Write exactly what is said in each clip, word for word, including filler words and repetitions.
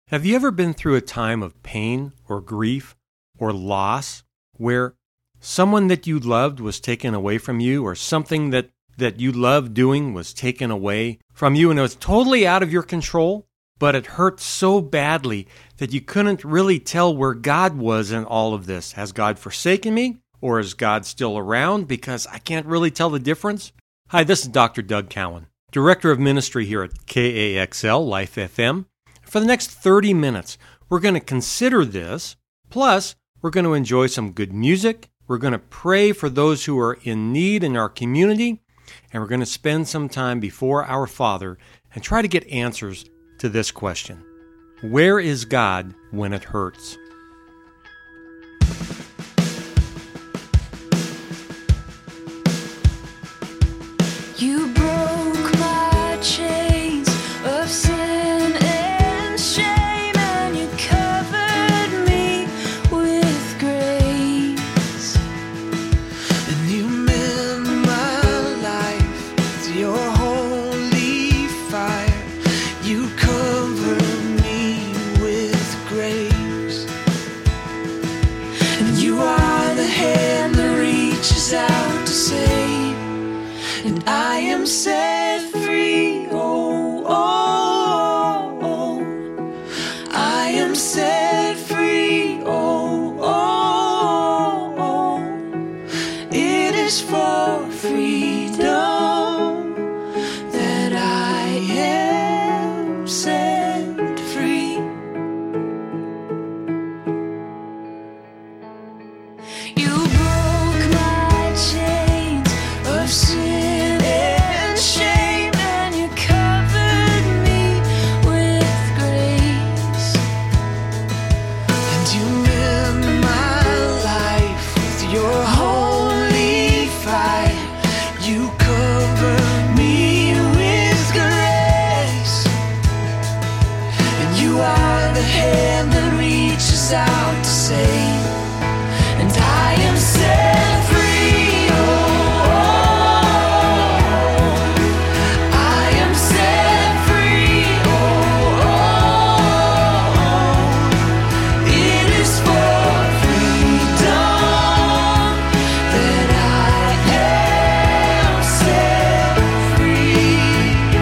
Have you ever been through a time of pain or grief or loss where someone that you loved was taken away from you, or something that, that you loved doing was taken away from you and it was totally out of your control, but it hurt so badly that you couldn't really tell where God was in all of this? Has God forsaken me, or is God still around, because I can't really tell the difference? Hi, this is Doctor Doug Cowan, Director of Ministry here at K A X L Life F M. For the next thirty minutes, we're going to consider this, plus we're going to enjoy some good music, we're going to pray for those who are in need in our community, and we're going to spend some time before our Father and try to get answers to this question: where is God when it hurts? You broke my chains of sin and shame, and you covered me with grace. And you mend my life with your holy fire. You cover me with grace. And you are the hand that reaches out to save. And I am set free, oh, oh, oh. I am set free, oh, oh, oh. It is for freedom that I am set free. You broke my chains of sin. Out to save, and I am set free. Oh, oh, oh. I am set free. Oh, oh, oh. It is for freedom that I am set free.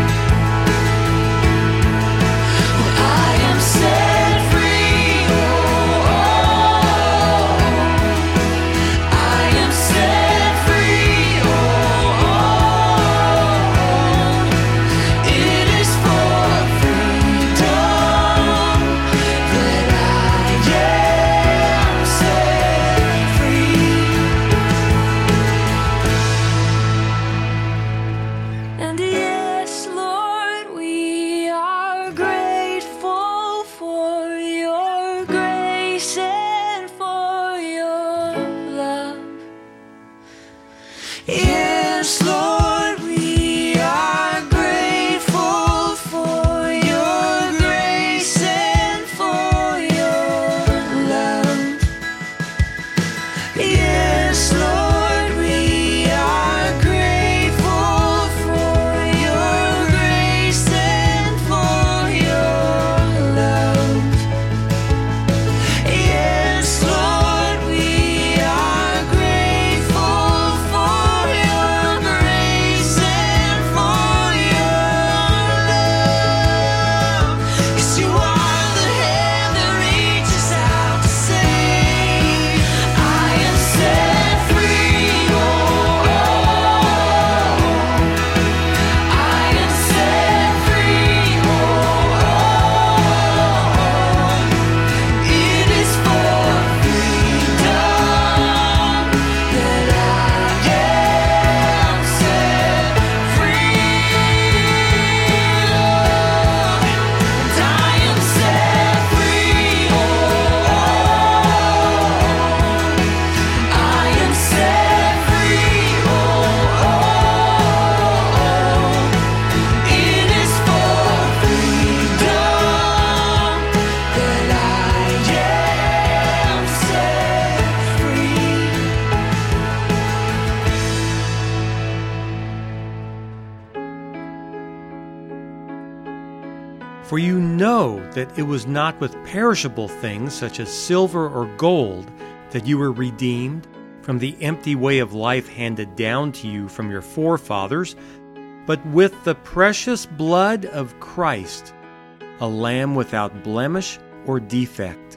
Well, I am set free. Oh, I For you know that it was not with perishable things such as silver or gold that you were redeemed from the empty way of life handed down to you from your forefathers, but with the precious blood of Christ, a lamb without blemish or defect.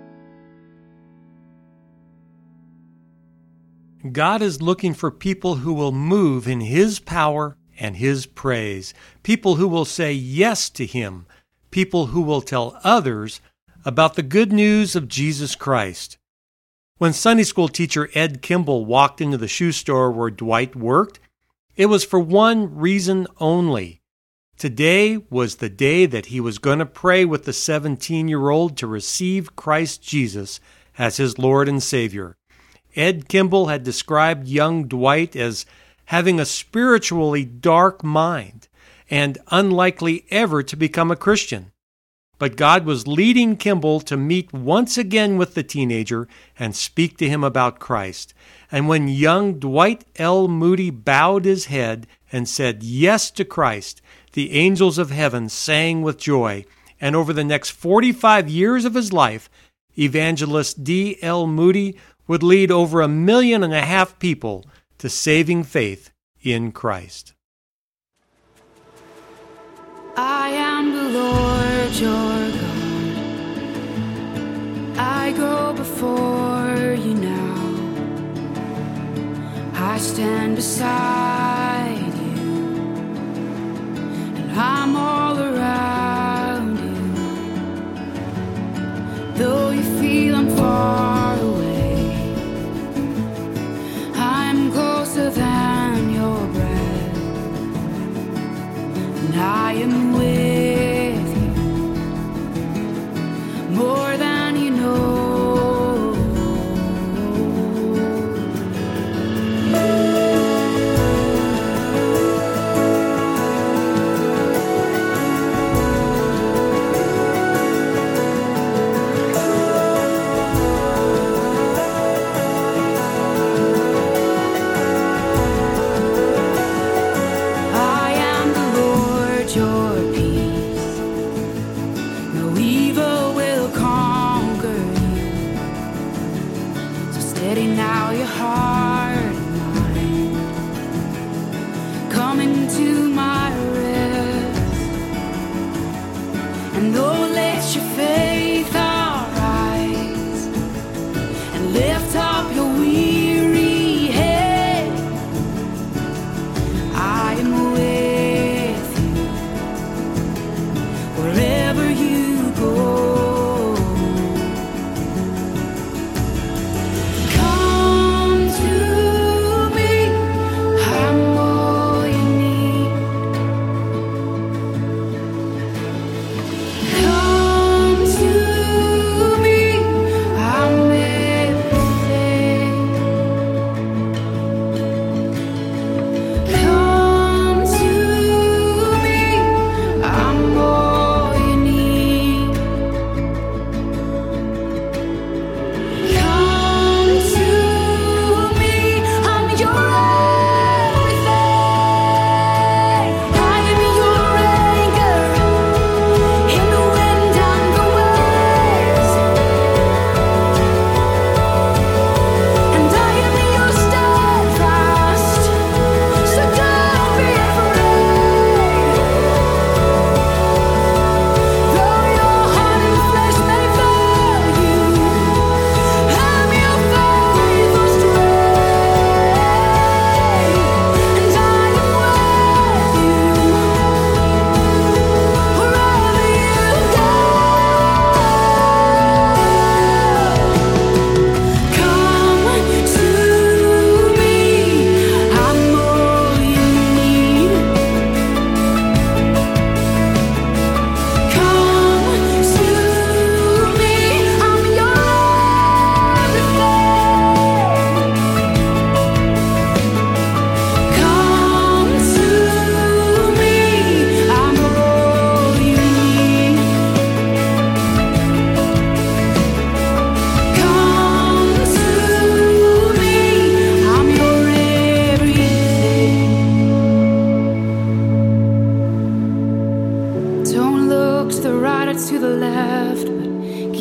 God is looking for people who will move in His power and His praise, people who will say yes to Him, people who will tell others about the good news of Jesus Christ. When Sunday school teacher Ed Kimball walked into the shoe store where Dwight worked, it was for one reason only. Today was the day that he was going to pray with the seventeen-year-old to receive Christ Jesus as his Lord and Savior. Ed Kimball had described young Dwight as having a spiritually dark mind and unlikely ever to become a Christian. But God was leading Kimball to meet once again with the teenager and speak to him about Christ. And when young Dwight L. Moody bowed his head and said yes to Christ, the angels of heaven sang with joy. And over the next forty-five years of his life, evangelist D L. Moody would lead over a million and a half people to saving faith in Christ. I am the Lord your God. I go before you now. I stand beside you, and I'm all around you. Though you feel I'm far away, I'm closer than your breath, and I am with you more than you know. Come to me, I'm all you need.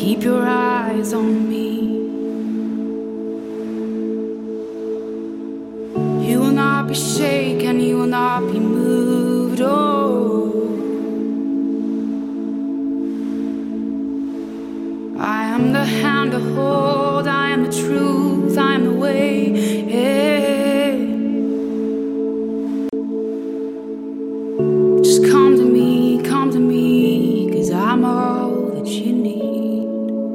keep your eyes on me. You will not be shaken, you will not be moved, oh. I am the hand to hold, I am the truth, I am the way, yeah. Just come to me, come to me, 'cause I'm all that you need.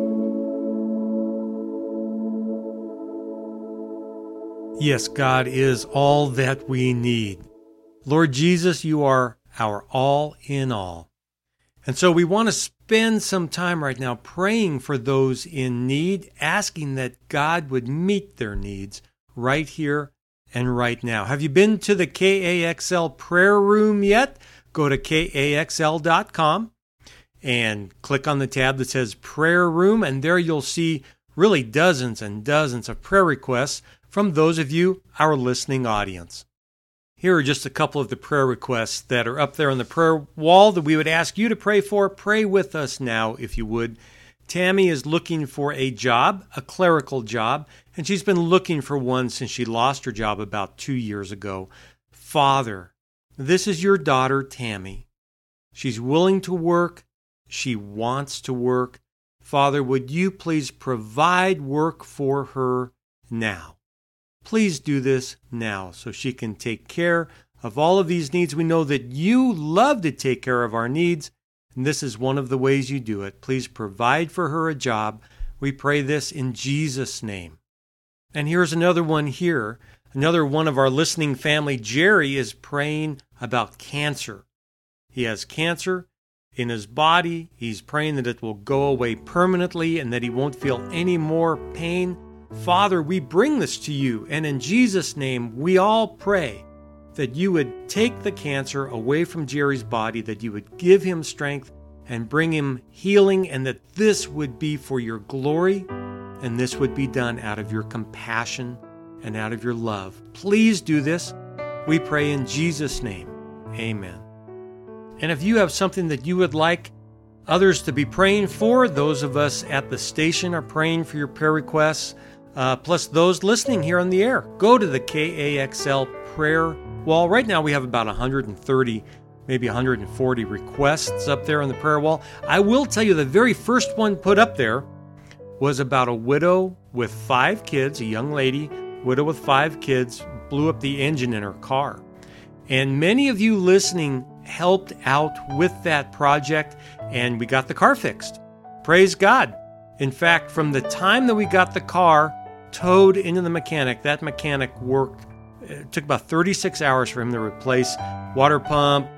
Yes, God is all that we need. Lord Jesus, you are our all in all. And so we want to spend some time right now praying for those in need, asking that God would meet their needs right here and right now. Have you been to the K A X L prayer room yet? Go to K A X L dot com and click on the tab that says prayer room, and there you'll see really dozens and dozens of prayer requests from those of you, our listening audience. Here are just a couple of the prayer requests that are up there on the prayer wall that we would ask you to pray for. Pray with us now, if you would. Tammy is looking for a job, a clerical job, and she's been looking for one since she lost her job about two years ago. Father, this is your daughter, Tammy. She's willing to work. She wants to work. Father, would you please provide work for her now? Please do this now so she can take care of all of these needs. We know that you love to take care of our needs, and this is one of the ways you do it. Please provide for her a job. We pray this in Jesus' name. And here's another one here. Another one of our listening family, Jerry, is praying about cancer. He has cancer in his body. He's praying that it will go away permanently and that he won't feel any more pain. Father, we bring this to you, and in Jesus' name, we all pray that you would take the cancer away from Jerry's body, that you would give him strength and bring him healing, and that this would be for your glory, and this would be done out of your compassion and out of your love. Please do this. We pray in Jesus' name. Amen. And if you have something that you would like others to be praying for, those of us at the station are praying for your prayer requests. Uh, plus those listening here on the air. Go to the K A X L prayer wall. Right now we have about one hundred thirty, maybe one hundred forty requests up there on the prayer wall. I will tell you the very first one put up there was about a widow with five kids, a young lady, widow with five kids, blew up the engine in her car. And many of you listening helped out with that project, and we got the car fixed. Praise God. In fact, from the time that we got the car towed into the mechanic, that mechanic worked, it took about thirty-six hours for him to replace water pump,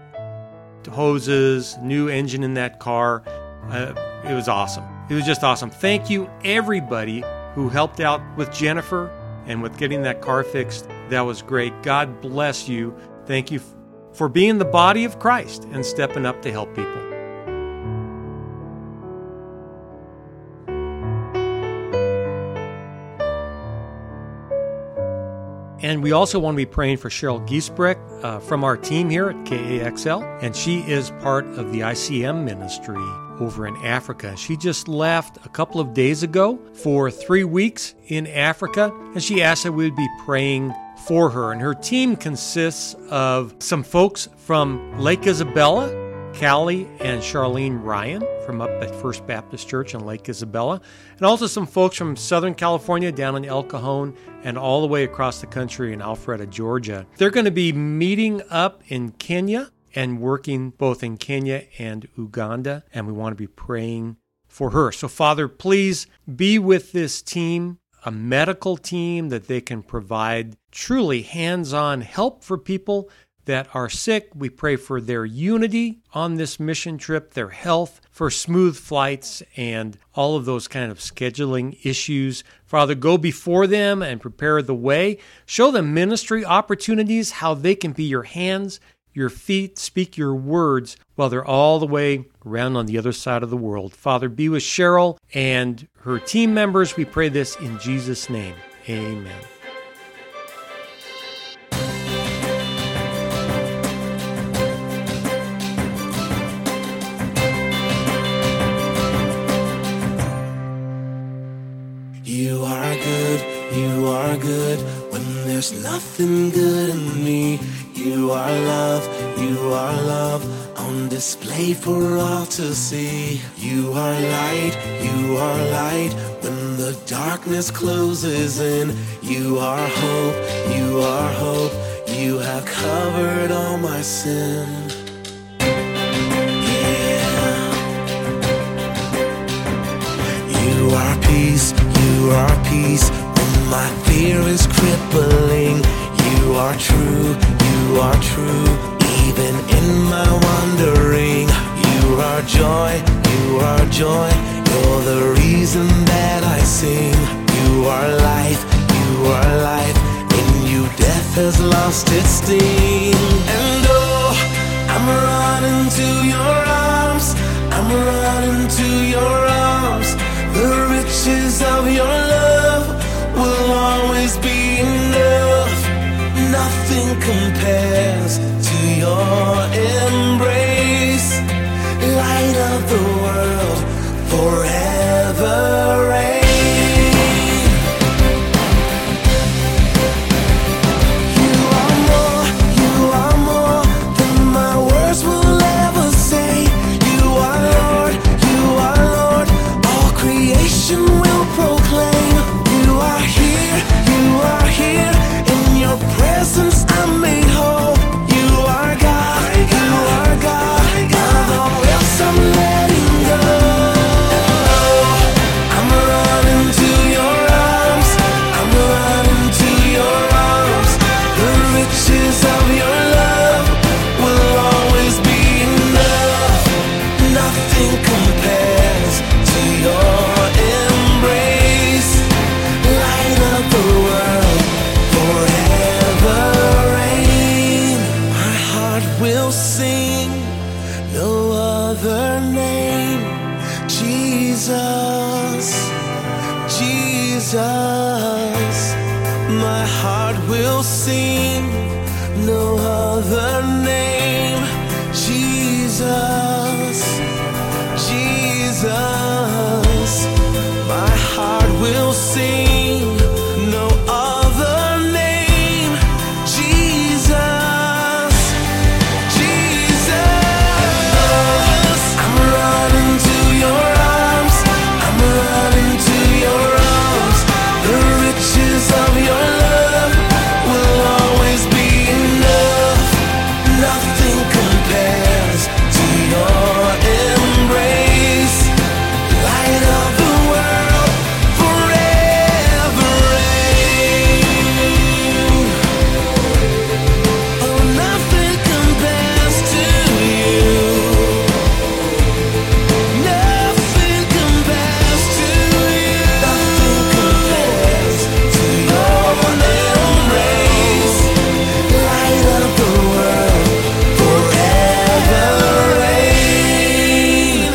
hoses, new engine in that car. Uh, it was awesome. It was just awesome. Thank you, everybody who helped out with Jennifer and with getting that car fixed. That was great. God bless you. Thank you f- for being the body of Christ and stepping up to help people. And we also want to be praying for Cheryl Giesbrecht uh, from our team here at K A X L. And she is part of the I C M ministry over in Africa. She just left a couple of days ago for three weeks in Africa. And she asked that we would be praying for her. And her team consists of some folks from Lake Isabella, Callie and Charlene Ryan from up at First Baptist Church in Lake Isabella, and also some folks from Southern California down in El Cajon and all the way across the country in Alpharetta, Georgia. They're going to be meeting up in Kenya and working both in Kenya and Uganda, and we want to be praying for her. So, Father, please be with this team, a medical team that they can provide truly hands-on help for people that are sick. We pray for their unity on this mission trip, their health, for smooth flights, and all of those kind of scheduling issues. Father, go before them and prepare the way. Show them ministry opportunities, how they can be your hands, your feet, speak your words while they're all the way around on the other side of the world. Father, be with Cheryl and her team members. We pray this in Jesus' name. Amen. good, you are good. When there's nothing good in me, you are love, you are love, on display for all to see. You are light, you are light, when the darkness closes in. You are hope, you are hope, you have covered all my sin. You are peace, you are peace, when my fear is crippling. You are true, you are true, even in my wandering. You are joy, you are joy, you're the reason that I sing. You are life, you are life, in you death has lost its sting. And oh, I'm running to your arms, I'm running to your arms. The riches of your love will always be enough. Nothing compares to your embrace. Light of the world, forever reign. You are more, you are more than my words will ever say. You are Lord, you are Lord, all creation will proclaim. You are here, you are here, in your presence I'm made whole. You are God, you are God, although else I'm letting go. I'm running to your arms, I'm running to your arms. The riches of your love will always be enough. Nothing compares to your embrace. Light of the world, forever reign. My heart will sing no other name. Jesus, Jesus. My heart will sing no other name. Jesus, Jesus. My heart will sing no other name. Jesus, Jesus. I'm running to your arms, I'm running to your arms. The riches of your love will always be enough. Nothing compares to your embrace. Light of the world, forever reign. Oh, nothing compares to you. Nothing compares to you. Nothing compares to your embrace. Light of the world, forever reign.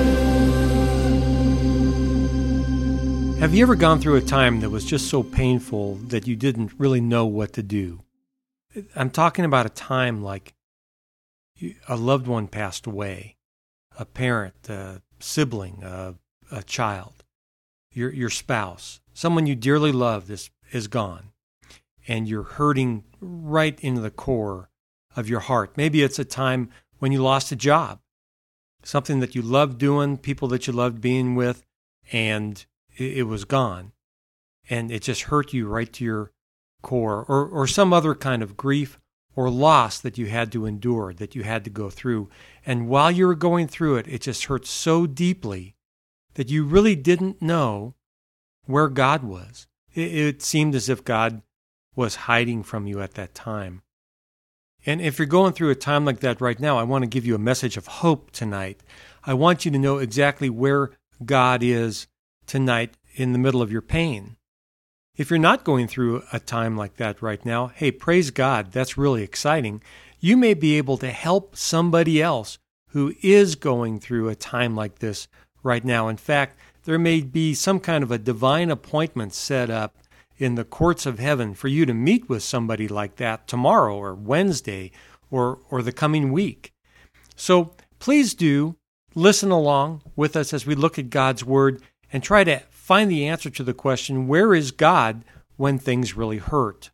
Have you ever gone through a time that was just so painful that you didn't really know what to do? I'm talking about a time like you- a loved one passed away, a parent, a sibling, a, a child, your your spouse, someone you dearly loved is, is gone, and you're hurting right into the core of your heart. Maybe it's a time when you lost a job, something that you loved doing, people that you loved being with, and it, it was gone. And it just hurt you right to your core, or, or some other kind of grief or loss that you had to endure, that you had to go through. And while you were going through it, it just hurt so deeply that you really didn't know where God was. It, it seemed as if God was hiding from you at that time. And if you're going through a time like that right now, I want to give you a message of hope tonight. I want you to know exactly where God is tonight in the middle of your pain. If you're not going through a time like that right now, hey, praise God, that's really exciting. You may be able to help somebody else who is going through a time like this right now. In fact, there may be some kind of a divine appointment set up in the courts of heaven for you to meet with somebody like that tomorrow or Wednesday or, or the coming week. So please do listen along with us as we look at God's Word and try to find the answer to the question, where is God when things really hurt?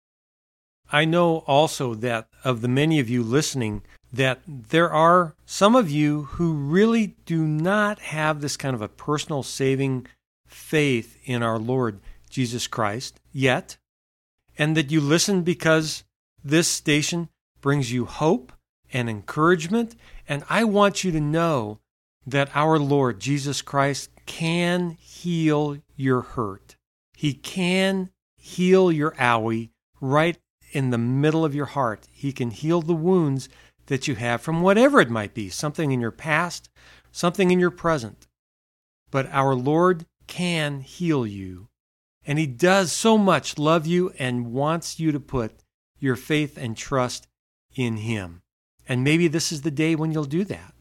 I know also that of the many of you listening, that there are some of you who really do not have this kind of a personal saving faith in our Lord Jesus Christ yet, and that you listen because this station brings you hope and encouragement, and I want you to know that our Lord Jesus Christ can heal your hurt. He can heal your owie right in the middle of your heart. He can heal the wounds that you have from whatever it might be, something in your past, something in your present. But our Lord can heal you, and He does so much love you and wants you to put your faith and trust in Him. And maybe this is the day when you'll do that.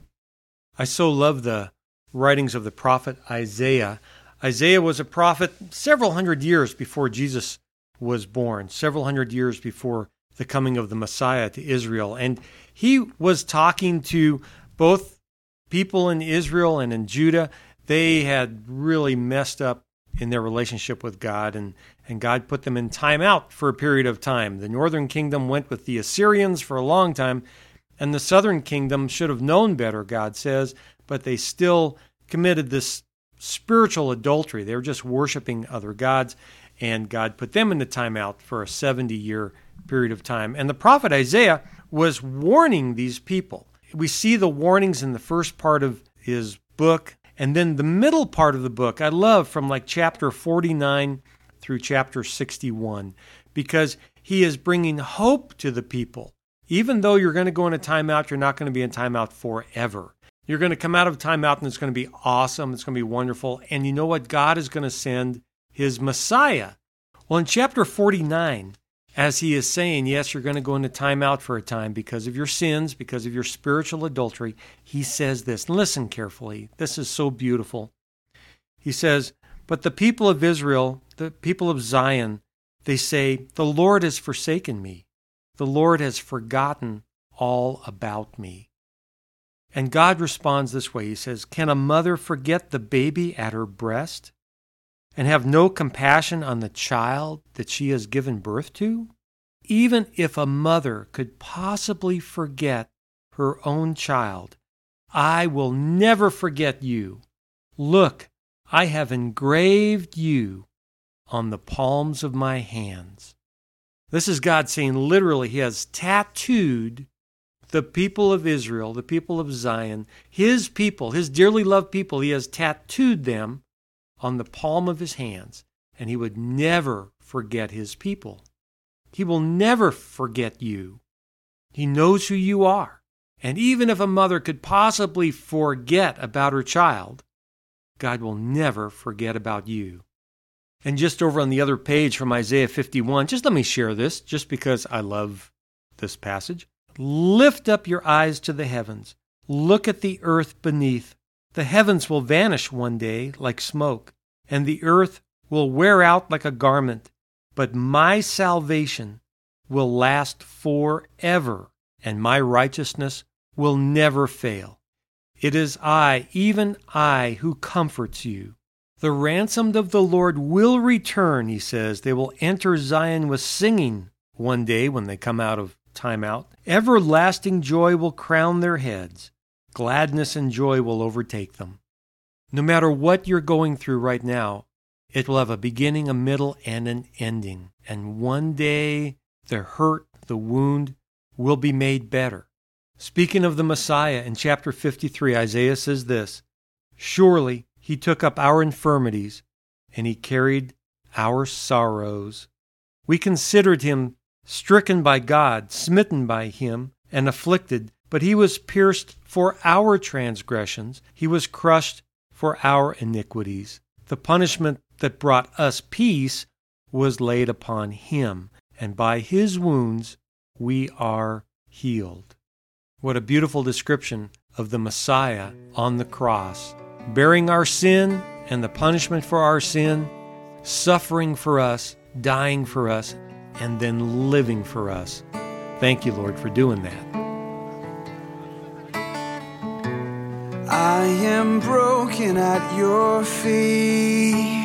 I so love the writings of the prophet Isaiah. Isaiah was a prophet several hundred years before Jesus was born, several hundred years before the coming of the Messiah to Israel. And he was talking to both people in Israel and in Judah. They had really messed up in their relationship with God, and, and God put them in time out for a period of time. The northern kingdom went with the Assyrians for a long time, and the southern kingdom should have known better, God says, but they still committed this spiritual adultery. They were just worshiping other gods, and God put them in the timeout for a seventy-year period of time. And the prophet Isaiah was warning these people. We see the warnings in the first part of his book, and then the middle part of the book, I love from like chapter forty-nine through chapter sixty-one, because he is bringing hope to the people. Even though you're going to go in a timeout, you're not going to be in timeout forever. You're going to come out of timeout and it's going to be awesome. It's going to be wonderful. And you know what? God is going to send His Messiah. Well, in chapter forty-nine, as he is saying, yes, you're going to go into timeout for a time because of your sins, because of your spiritual adultery, he says this. Listen carefully. This is so beautiful. He says, but the people of Israel, the people of Zion, they say, the Lord has forsaken me. The Lord has forgotten all about me. And God responds this way. He says, can a mother forget the baby at her breast and have no compassion on the child that she has given birth to? Even if a mother could possibly forget her own child, I will never forget you. Look, I have engraved you on the palms of my hands. This is God saying literally He has tattooed the people of Israel, the people of Zion, His people, His dearly loved people. He has tattooed them on the palm of His hands, and He would never forget His people. He will never forget you. He knows who you are. And even if a mother could possibly forget about her child, God will never forget about you. And just over on the other page from Isaiah fifty-one, just let me share this, just because I love this passage. Lift up your eyes to the heavens. Look at the earth beneath. The heavens will vanish one day like smoke, and the earth will wear out like a garment. But my salvation will last forever, and my righteousness will never fail. It is I, even I, who comforts you. The ransomed of the Lord will return, he says. They will enter Zion with singing one day when they come out of timeout. Everlasting joy will crown their heads. Gladness and joy will overtake them. No matter what you're going through right now, it will have a beginning, a middle, and an ending. And one day, the hurt, the wound, will be made better. Speaking of the Messiah, in chapter fifty-three, Isaiah says this, surely He took up our infirmities, and He carried our sorrows. We considered Him stricken by God, smitten by Him, and afflicted, but He was pierced for our transgressions. He was crushed for our iniquities. The punishment that brought us peace was laid upon Him, and by His wounds we are healed. What a beautiful description of the Messiah on the cross, bearing our sin and the punishment for our sin, suffering for us, dying for us, and then living for us. Thank you, Lord, for doing that. I am am broken at your feet,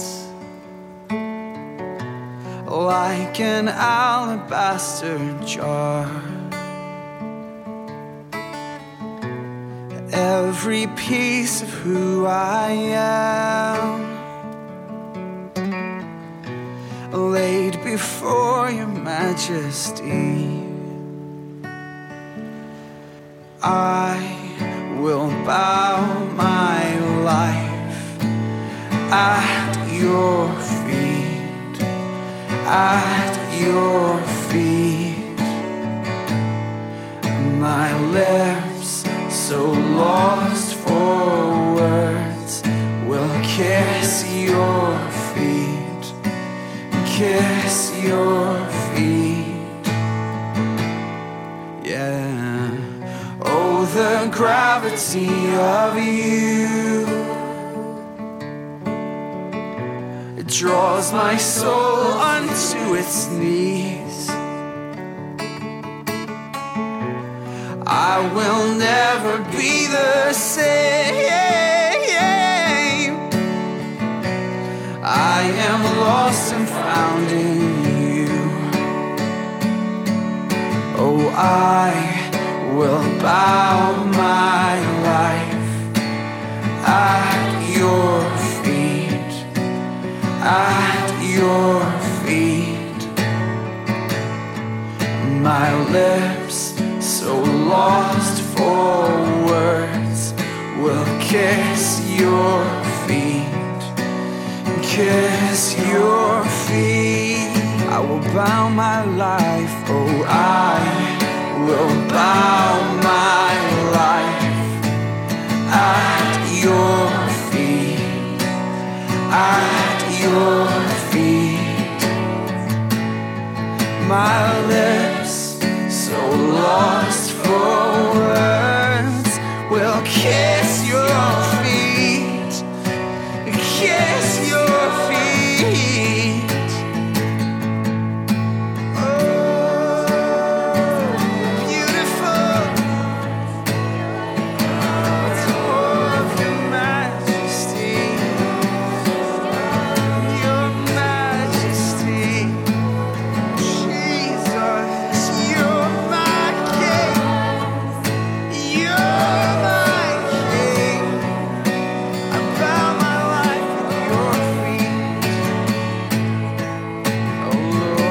like an alabaster jar. Every piece of who I am laid before your majesty. I will bow my life at your feet, at your feet. My lips, so lost for words, will kiss your feet, kiss your feet. Yeah. Oh, the gravity of you, it draws my soul unto its knees. I will never be the same. I am lost and found in you. Oh, I will bow my life at your feet, at your feet. My lips, so lost for words, will kiss your feet, kiss your feet. I will bow my life, oh, I will bow my life at your feet, at your feet. My lips, so lost for words, will kiss your feet, kiss your feet. Oh, beautiful, oh, your majesty, your majesty. Jesus, you're my king, you're my king. I bow my life at your feet, oh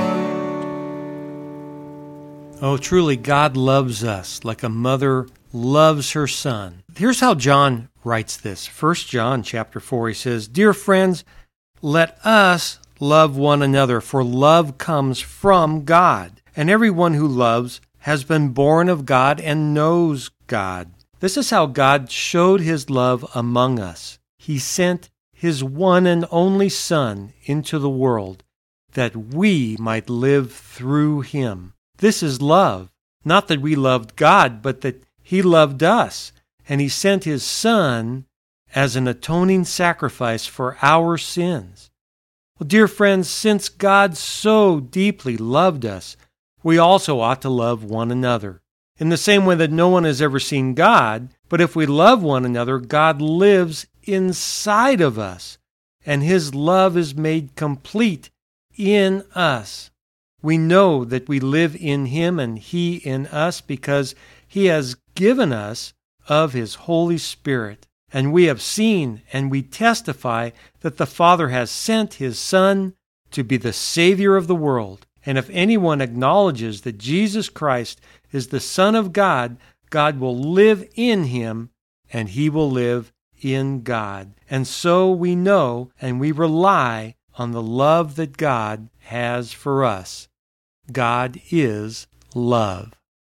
Lord. Oh, truly, God loves us like a mother loves her son. Here's how John writes this. First John chapter four, he says, "Dear friends, let us love one another, for love comes from God. And everyone who loves has been born of God and knows God. This is how God showed his love among us. He sent his one and only Son into the world, that we might live through him. This is love, not that we loved God, but that he loved us, and he sent his Son as an atoning sacrifice for our sins." Well, dear friends, since God so deeply loved us, we also ought to love one another. In the same way that no one has ever seen God, but if we love one another, God lives inside of us, and his love is made complete in us. We know that we live in him and he in us because he has given us of his Holy Spirit. And we have seen and we testify that the Father has sent his Son to be the Savior of the world. And if anyone acknowledges that Jesus Christ is the Son of God, God will live in him and he will live in God. And so we know and we rely on the love that God has for us. God is love.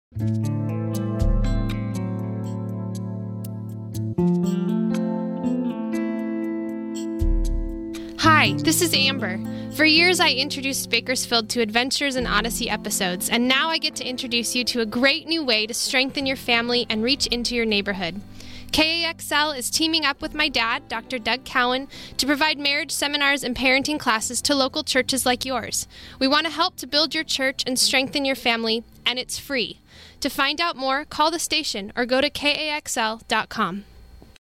Hi, this is Amber. For years, I introduced Bakersfield to Adventures in Odyssey episodes, and now I get to introduce you to a great new way to strengthen your family and reach into your neighborhood. K A X L is teaming up with my dad, Doctor Doug Cowan, to provide marriage seminars and parenting classes to local churches like yours. We want to help to build your church and strengthen your family, and it's free. To find out more, call the station or go to K A X L dot com.